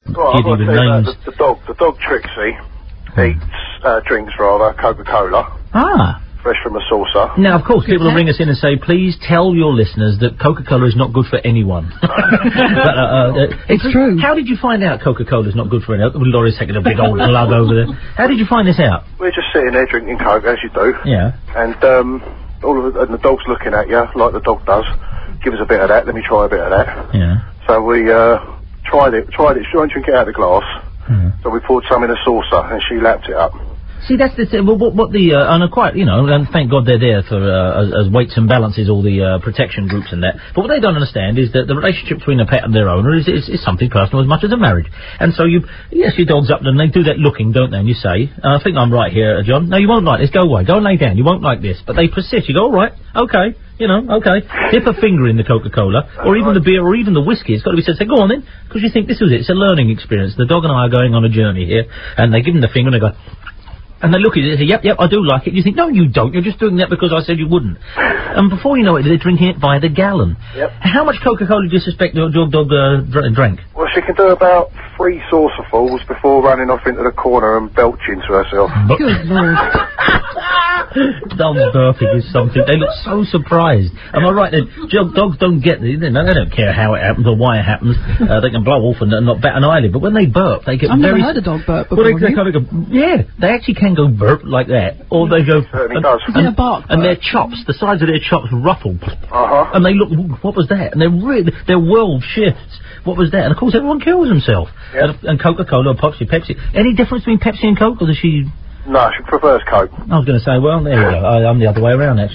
Well, I've got to tell you the dog Trixie drinks Coca-Cola. Ah. Fresh from a saucer. Now, of course, people will ring us in and say, please tell your listeners that Coca-Cola is not good for anyone. It's true. How did you find out Coca-Cola is not good for anyone? Laurie's taking a big old lug over there. How did you find this out? We're just sitting there drinking Coke, as you do. Yeah. And, and the dog's looking at you, like the dog does. Give us a bit of that, let me try a bit of that. Yeah. So we, tried it, she won't drink it out of the glass. So we poured some in a saucer, and she lapped it up. See, that's the thing. Well, and quite, and thank God they're there for as weights and balances all the protection groups and that. But what they don't understand is that the relationship between a pet and their owner is something personal as much as a marriage. And so your dog's up and they do that looking, don't they? And you say, I think I'm right here, John. No, you won't like this. Go away. Go and lay down. You won't like this. But they persist. You go, all right, okay. Okay. Dip a finger in the Coca-Cola, or even the beer, or even the whiskey. It's got to be said, say, go on then, because you think this is it. It's a learning experience. The dog and I are going on a journey here, and they give them the finger and they go. And they look at it and say, yep, I do like it. You think, no, you don't. You're just doing that because I said you wouldn't. And before you know it, they're drinking it by the gallon. Yep. How much Coca-Cola do you suspect your dog drank? Well, she can do about 3 saucerfuls before running off into the corner and belching to herself. Good Lord. Dogs burping is something. They look so surprised. Am I right? Dogs don't get they don't care how it happens or why it happens. They can blow off and not bat an eyelid. But when they burp, they get I've very... never heard a dog burp before. Well, they kind of go, yeah, they actually can go burp like that. Or they go... Certainly does. A bark and their chops, the sides of their chops ruffle. Uh-huh. And they look, what was that? And their world shifts. What was that? And of course everyone kills himself. Yep. And Coca-Cola or Pepsi. Any difference between Pepsi and Coke, or does she... No, she prefers Coke. I was going to say, well, there you go. I'm the other way around, actually.